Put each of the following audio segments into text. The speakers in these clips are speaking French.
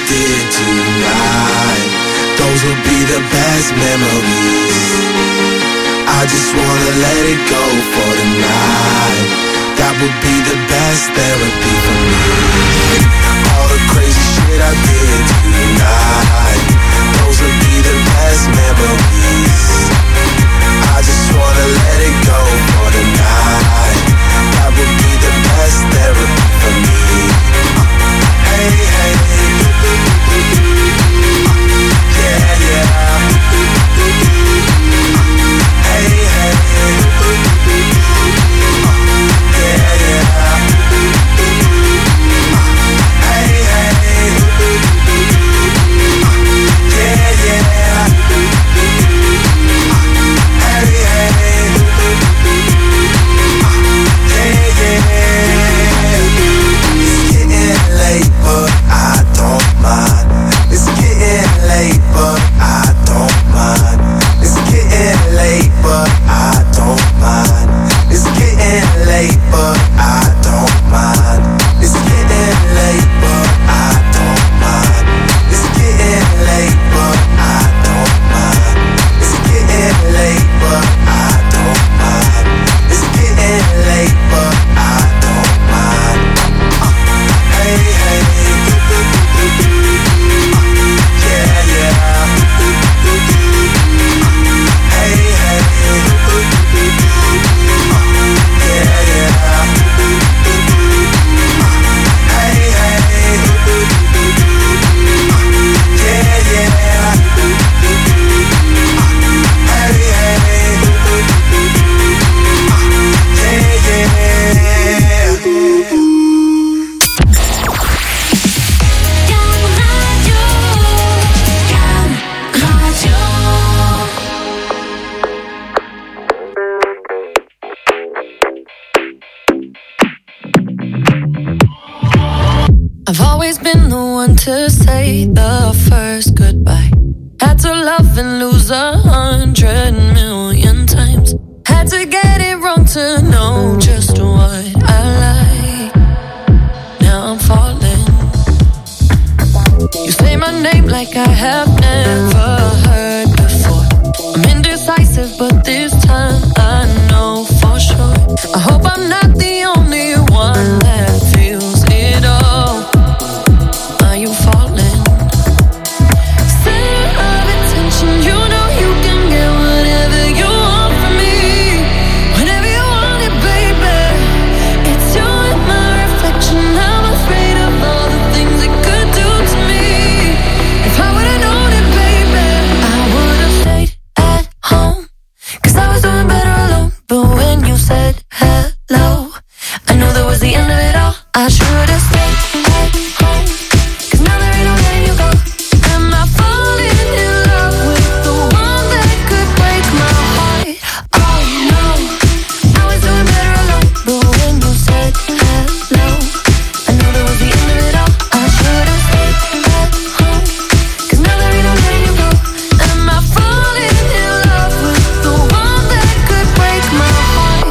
did tonight, those will be the best memories. I just wanna let it go for tonight. That would be the best therapy for me. All the crazy shit I did tonight, those will be the best memories. I just wanna let it go for tonight. That would be the best therapy for me. Hey, hey, yeah, yeah. Hey, hey, yeah, yeah. Hey, hey, yeah, yeah. Hey, hey, yeah, yeah. It's getting late, but I don't mind. It's getting late, but I don't mind. It's getting late, but I don't mind. It's getting late, but I don't mind. It's getting late, but I don't mind. It's getting late, but I don't mind. It's getting late, but I don't mind. It's getting late, but I don't mind. Hey, hey, yeah, yeah. Hey, hey, yeah, yeah. Hey, hey, yeah, yeah. Hey, hey, yeah, yeah. I've always been the one to say the first goodbye. Had to love and lose 100 million times. Had to get it wrong to know just what I like. Now I'm falling. You say my name like I have never heard before. I'm indecisive, but this time I know for sure. I hope I'm not the only one that feels it all. Are you falling? Center of attention, you know you can get whatever you want from me. Whenever you want it, baby. It's you and my reflection. I'm afraid of all the things it could do to me. If I would've known it, baby, I would've stayed at home. 'Cause I was doing better alone. But when you said hello, I knew that was the end of it all. I should've stayed at home. 'Cause now there ain't no letting you go. Am I falling in love with the one that could break my heart? Oh no, I was doing better alone. But when you said hello, I knew that was the end of it all. I should've stayed at home. 'Cause now there ain't no letting you go. Am I falling in love with the one that could break my heart?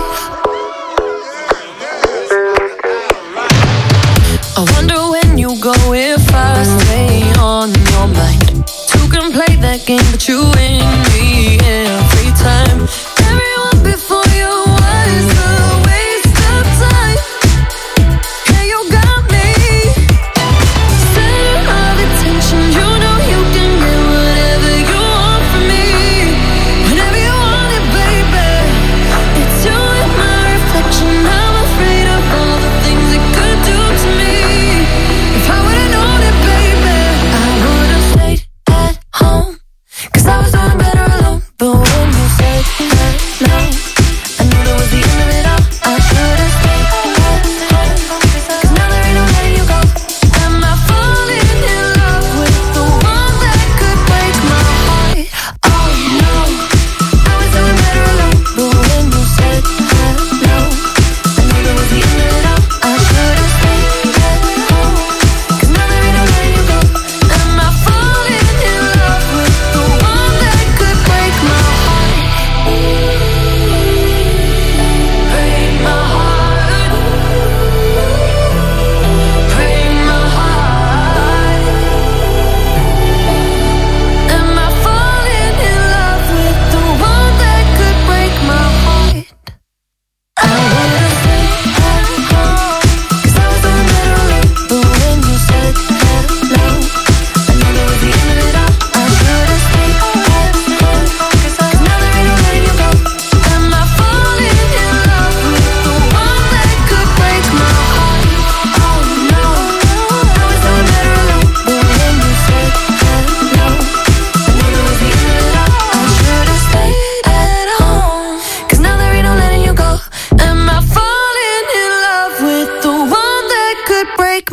I wonder when you go if I stay on your mind. Two can play that game, but you win me every time. Everyone before you was a waste of time. Yeah, you got me. Center of attention, you know you can get whatever you want from me. Whenever you want it, baby. It's you and my reflection. I'm afraid of all the things it could do to me.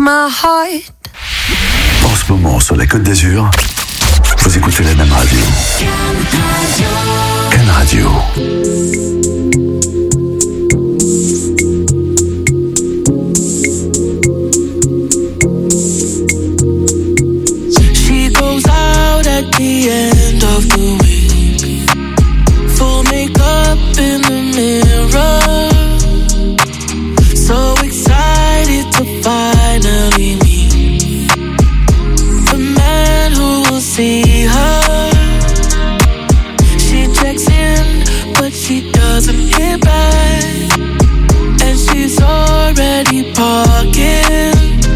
my heart. En ce moment, sur la Côte d'Azur, vous écoutez la même radio. Can Radio. She goes out at the end of the week, full makeup in the mirror, so excited to finally meet the man who will see her. She checks in, but she doesn't hear back, and she's already parking,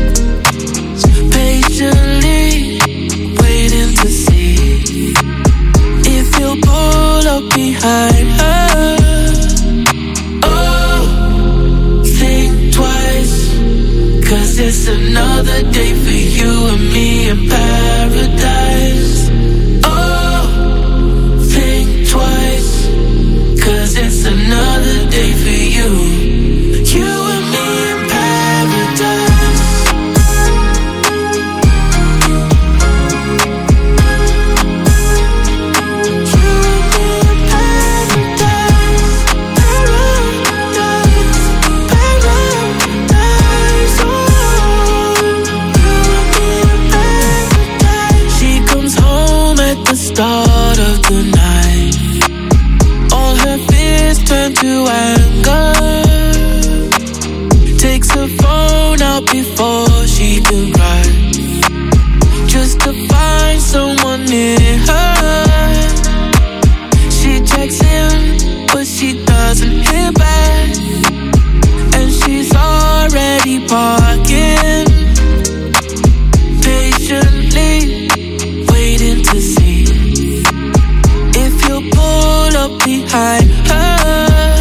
patiently waiting to see if he'll pull up behind her. Oh, think twice, 'cause it's another day for you and me in paradise. Oh, think twice, 'cause it's another day for you and me in paradise. Start of the night, all her fears turn to anger. Takes her phone out before she can cry, just to find someone near her. She checks in, but she doesn't hear back, and she's already parking, patiently waiting to see if you'll pull up behind her.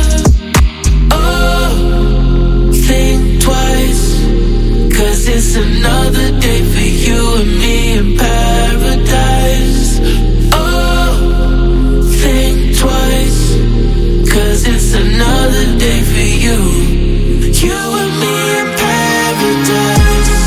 Oh, think twice, 'cause it's another day for you and me in paradise. Oh, think twice, 'cause it's another day for you and me in paradise.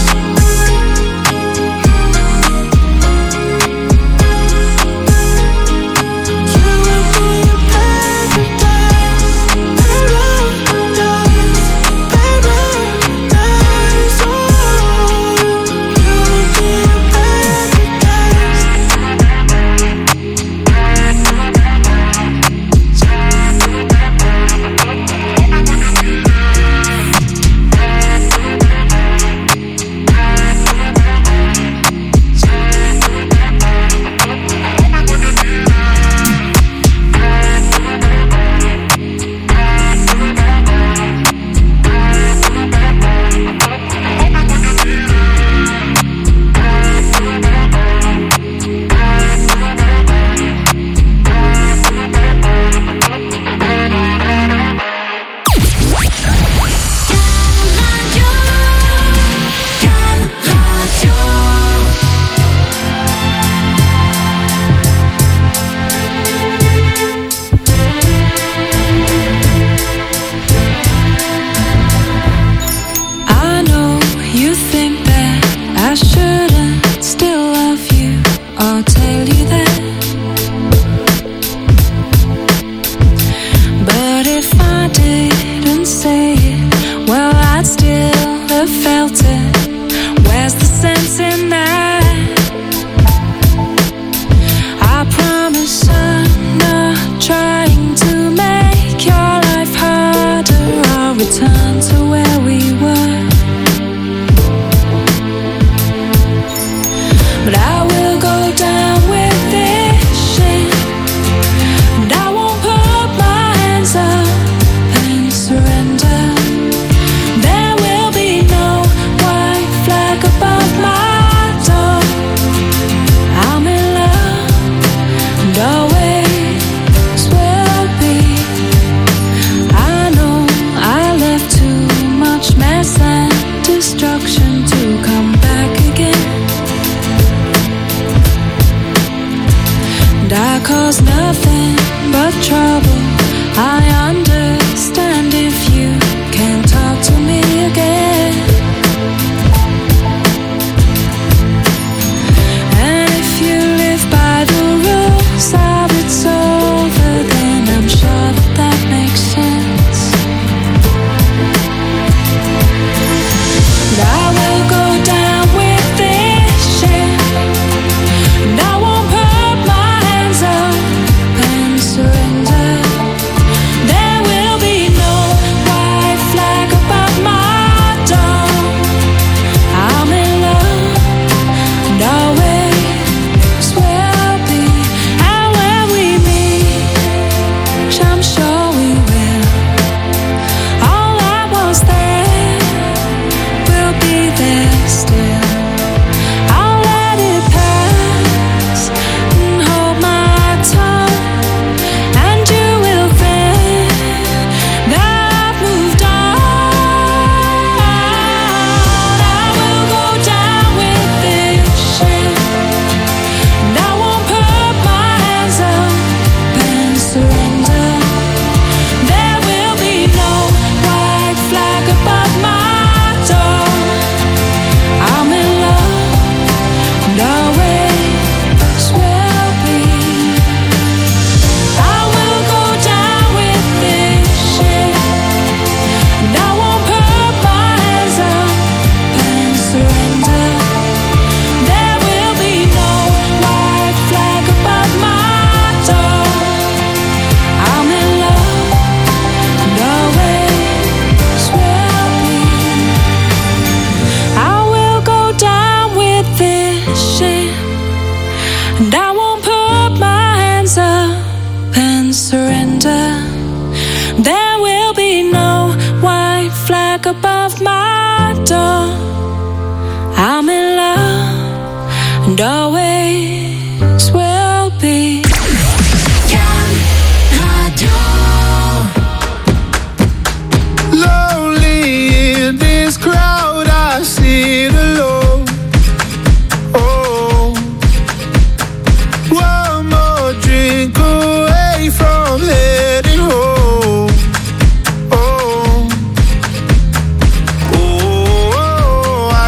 cause nothing but trouble. I understand if you can't talk to me again.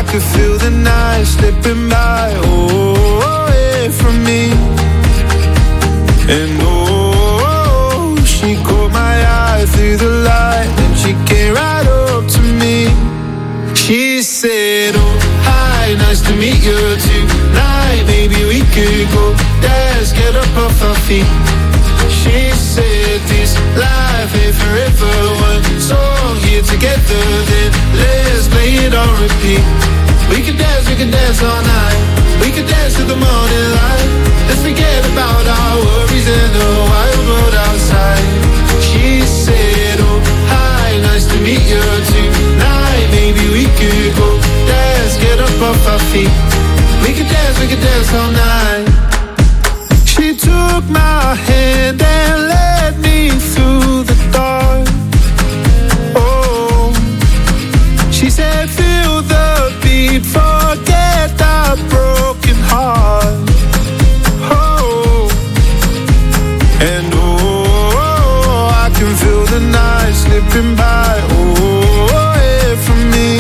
could feel the night slipping by, away from me. And oh, she caught my eye through the light, and she came right up to me. She said, oh, hi, nice to meet you tonight. Maybe we could go dance, get up off our feet. She said this life ain't forever. One song here together, then let's play it on repeat. We could dance all night. We could dance till the morning light. Let's forget about our worries and the wild world outside. She said, oh, hi, nice to meet you tonight. Maybe we could go dance, get up off our feet. We could dance all night. She took my hand and led me through the dark. Oh, she said, feel the beat, forget that broken heart. Oh, and oh, I can feel the night slipping by, away from me.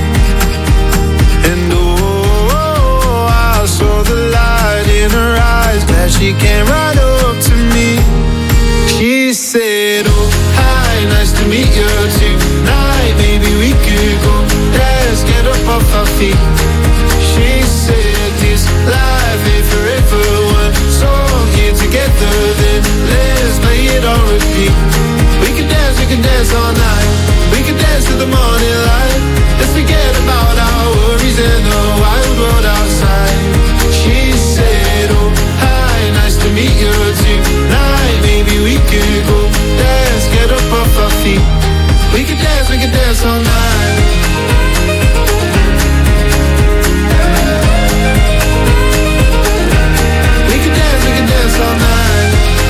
And oh, I saw the light in her eyes, glad she came right up to me. She said, oh, hi, nice to meet you tonight. Maybe we could go dance, get up off our feet. She said this life ain't forever. One song here together, then let's play it on repeat. We can dance all night. We can dance till the morning light. Let's forget about our worries and the wild world outside. She said, oh, hi, nice to meet you tonight. Maybe we could go dance, get up off our feet. We can dance all night. We can dance all night.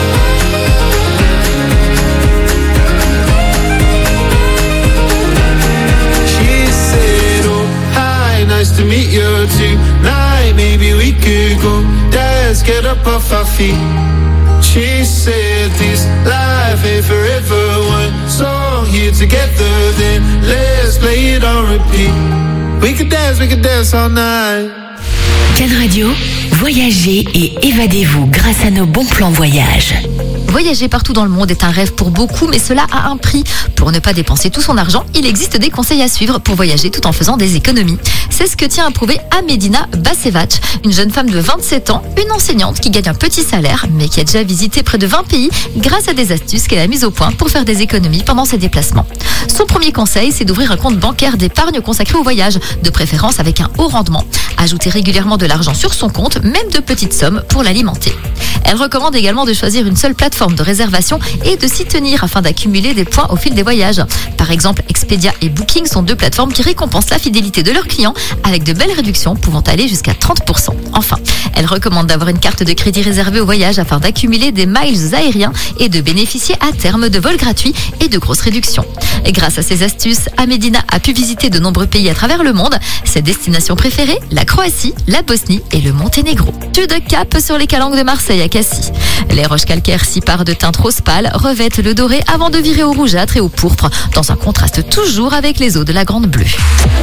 She said, oh, hi, nice to meet you tonight. Maybe we could go dance, get up off our feet. She said this life ain't forever. One song here together, then let's play it on repeat. We could dance all night. Can Radio, voyagez et évadez-vous grâce à nos bons plans voyage. Voyager partout dans le monde est un rêve pour beaucoup, mais cela a un prix. Pour ne pas dépenser tout son argent, il existe des conseils à suivre pour voyager tout en faisant des économies. C'est ce que tient à prouver Amedina Basevac, une jeune femme de 27 ans, une enseignante qui gagne un petit salaire, mais qui a déjà visité près de 20 pays grâce à des astuces qu'elle a mises au point pour faire des économies pendant ses déplacements. Son premier conseil, c'est d'ouvrir un compte bancaire d'épargne consacré au voyage, de préférence avec un haut rendement. Ajouter régulièrement de l'argent sur son compte, même de petites sommes, pour l'alimenter. Elle recommande également de choisir une seule plateforme de réservation et de s'y tenir afin d'accumuler des points au fil des voyages. Par exemple, Expedia et Booking sont deux plateformes qui récompensent la fidélité de leurs clients avec de belles réductions pouvant aller jusqu'à 30%. Enfin, elle recommande d'avoir une carte de crédit réservée au voyage afin d'accumuler des miles aériens et de bénéficier à terme de vols gratuits et de grosses réductions. Et grâce à ces astuces, Amedina a pu visiter de nombreux pays à travers le monde. Ses destinations préférées, la Croatie, la Bosnie et le Monténégro. De cap sur les calanques de Marseille à Cassis. Les roches calcaires s'y parent de teintes rose pâle, revêtent le doré avant de virer au rougeâtre et au pourpre, dans un contraste toujours avec les eaux de la Grande Bleue.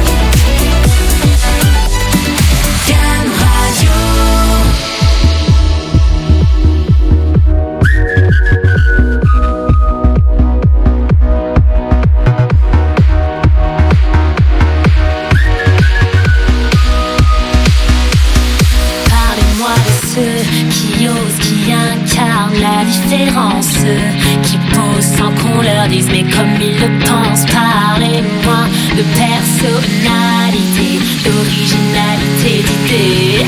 Qui osent, qui incarnent la différence, qui posent sans qu'on leur dise mais comme ils le pensent. Parlez-moi de personnalité, d'originalité, d'idée.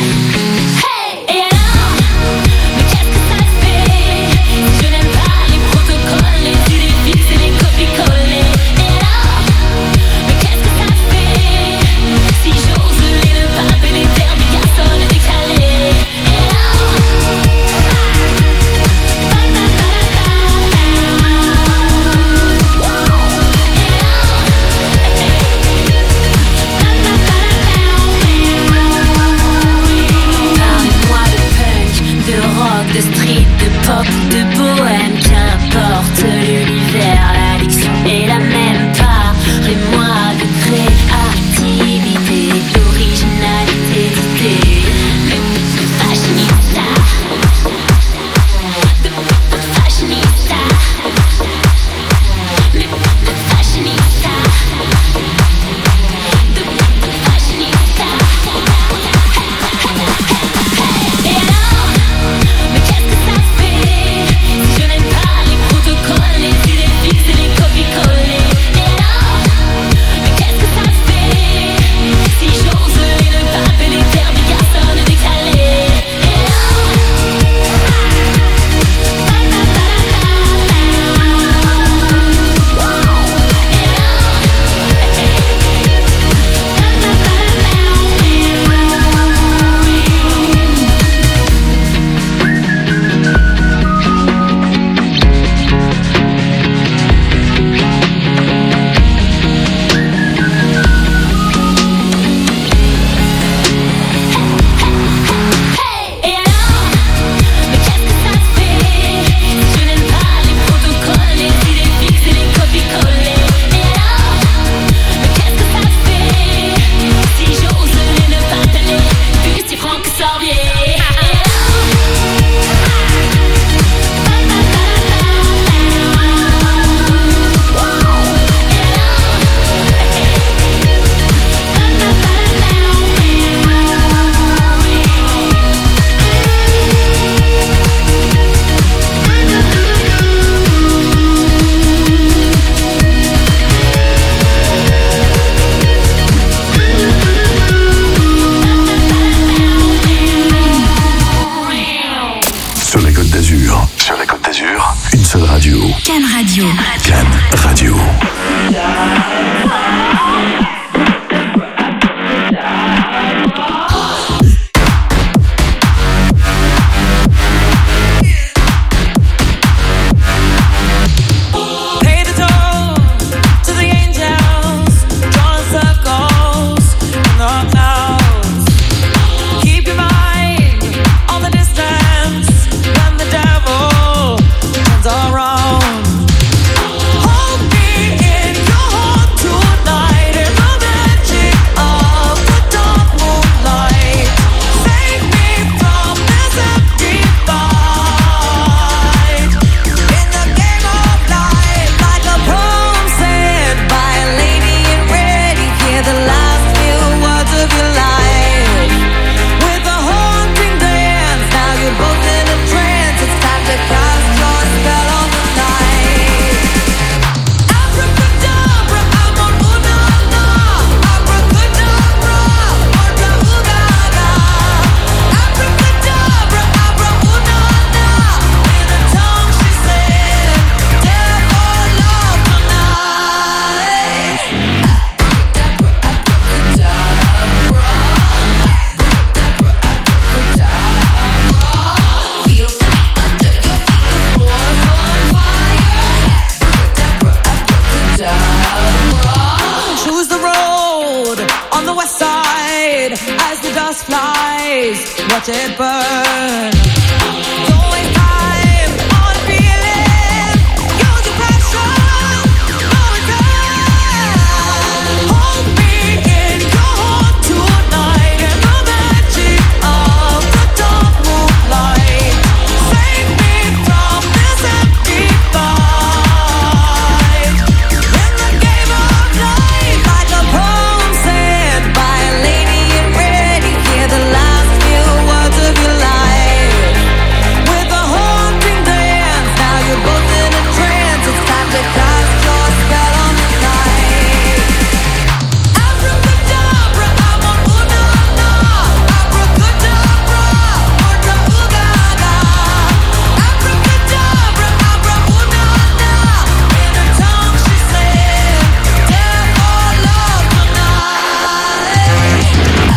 flies, watch it burn. Don't waste time on feeling, use your passion, no return. Hold me in your heart tonight, in the magic of the dark moonlight. Save me from this empty fight. In the game of life, like a poem said by a lady in red, you hear the last few words of your life. With a haunting dance, now you're both in a trance. It's time to cast your spell on the night. Abracadabra, I'm on ooh-na-na. Abracadabra, ooh-na-ooh-ga-ga. Abracadabra, abra-ooh-na-na. In her tongue she said, death or love tonight.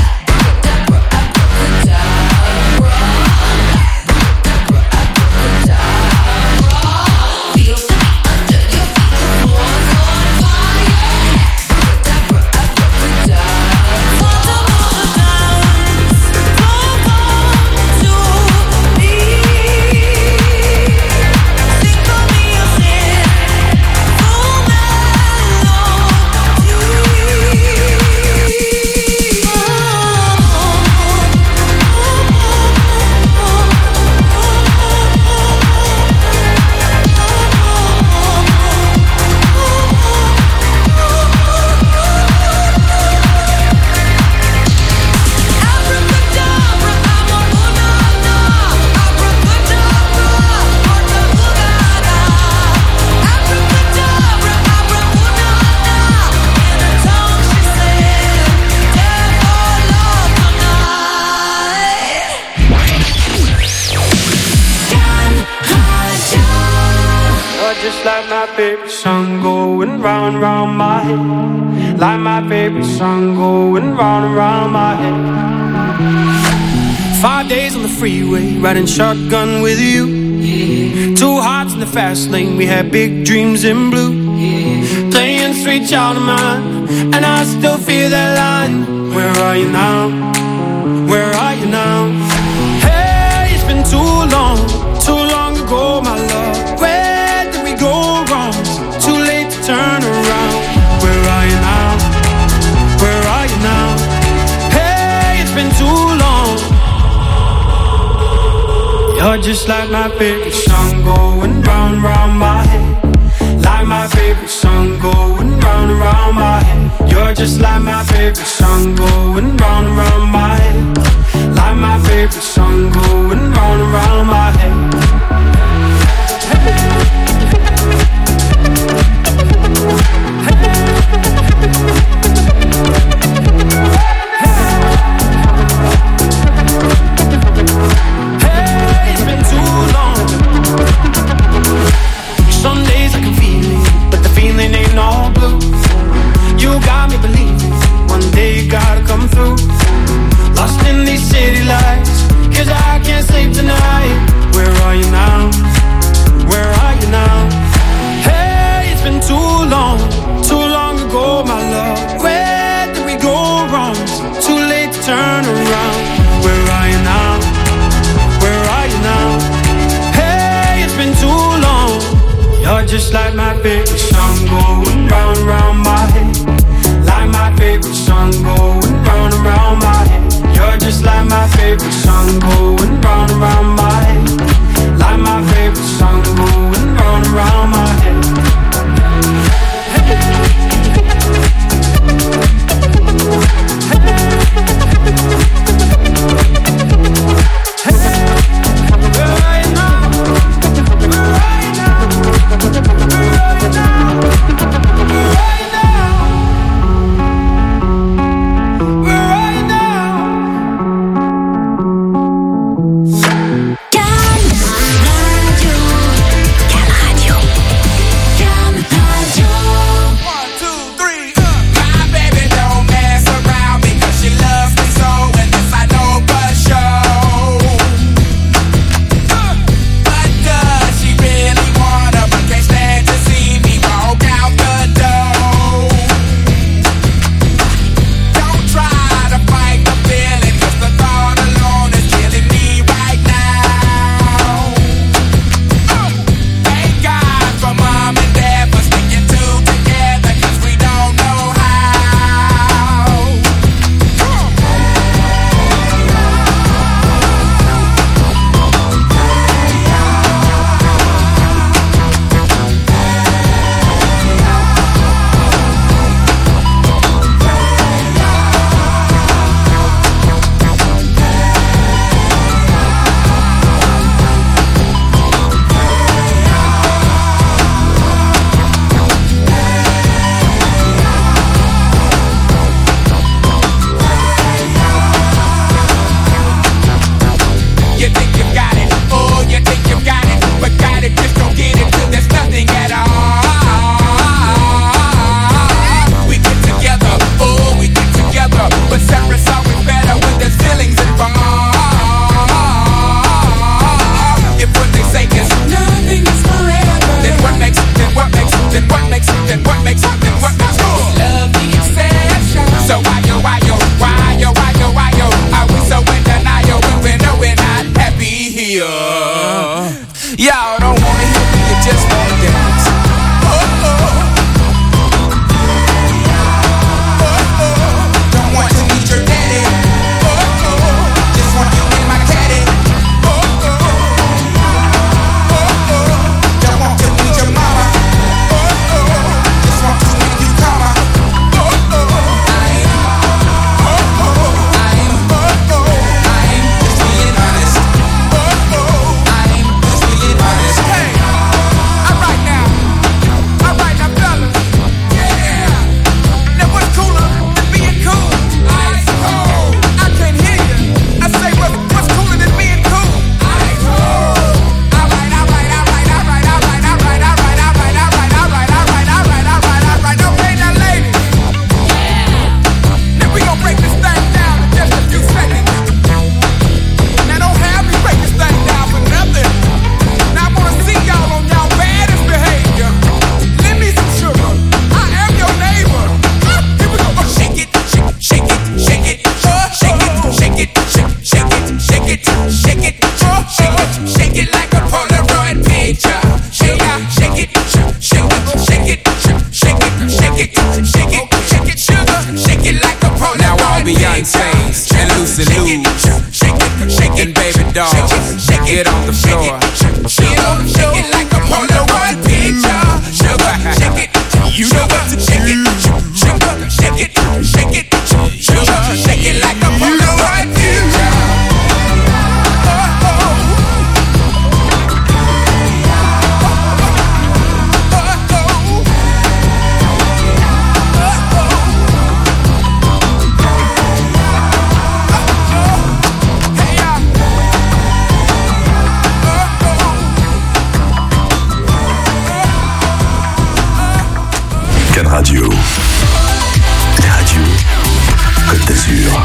Just like my favorite song going round, round my head. Like my favorite song going round and round my head. 5 days on the freeway, riding shotgun with you. Yeah. 2 hearts in the fast lane, we had big dreams in blue. Yeah. Playing Sweet Child of Mine, and I still feel that line. Where are you now? Where are you now? Hey, it's been too long ago, my love. Where did we go wrong? Too late to turn around. Where are you now? Where are you now? Hey, it's been too long. You're just like my favorite song going round, round my head. Like my favorite song going round and round my head. You're just like my favorite song going round and round my head. Like my favorite song going round and round my head. Hey, it's been too long. Some days I can feel it, but the feeling ain't all blue. You got me believing one day you gotta come through. Lost in these city lights, 'cause I can't sleep tonight. Where are you now? Where are you now? Hey, it's been too long ago, my love. Where did we go wrong? Too late to turn around. Where are you now? Where are you now? Hey, it's been too long. You're just like my favorite song going round, round my head. Like my favorite song going round and round my head. You're just like my favorite song going round and round my head. Like my favorite song going round and round my head. Right now. dog. Get off the floor. Shake it like a Polaroid picture. Sugar, shake it. You know what to do. Shake it. Sugar, shake it like a Polaroid picture. Can Radio. Les radios Côte d'Azur.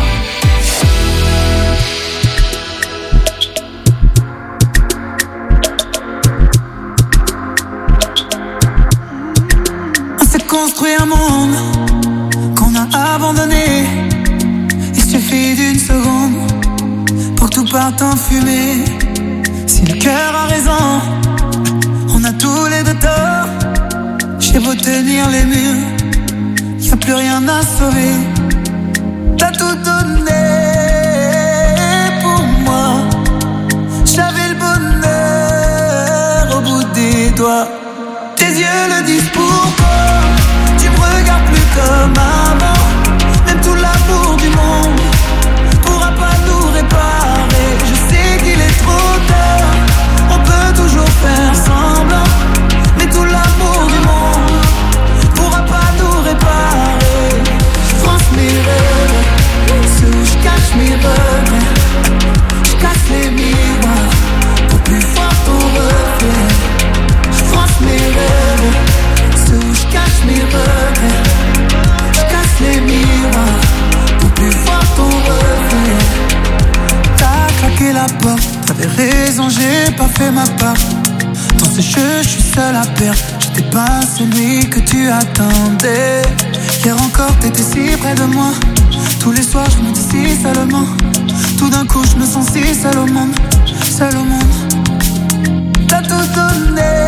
On s'est construit un monde qu'on a abandonné. Il suffit d'une seconde pour que tout parte en fumée. Si le cœur a raison, on a tous les deux tort. J'ai beau tenir les murs, y'a plus rien à sauver. T'as tout donné pour moi. J'avais le bonheur au bout des doigts. Tes yeux le disent pourquoi. Tu me regardes plus comme avant. Même tout l'amour du monde pourra pas nous réparer. Je sais qu'il est trop tard. On peut toujours faire semblant, mais tout l'amour du monde pourra pas nous réparer. Je France mes rêves, sous je cache mes regrets. Je casse les miroirs pour plus fort ton reflet. Je France mes rêves, sous je cache mes regrets. Je casse les miroirs pour plus fort ton reflet. T'as claqué la porte, t'avais raison, j'ai pas fait ma part. Dans ce jeu, je suis seul à perdre. J'étais pas celui que tu attendais. Hier encore, t'étais si près de moi. Tous les soirs, je me dis si seulement. Tout d'un coup, je me sens si seul au monde. Seul au monde. T'as tout donné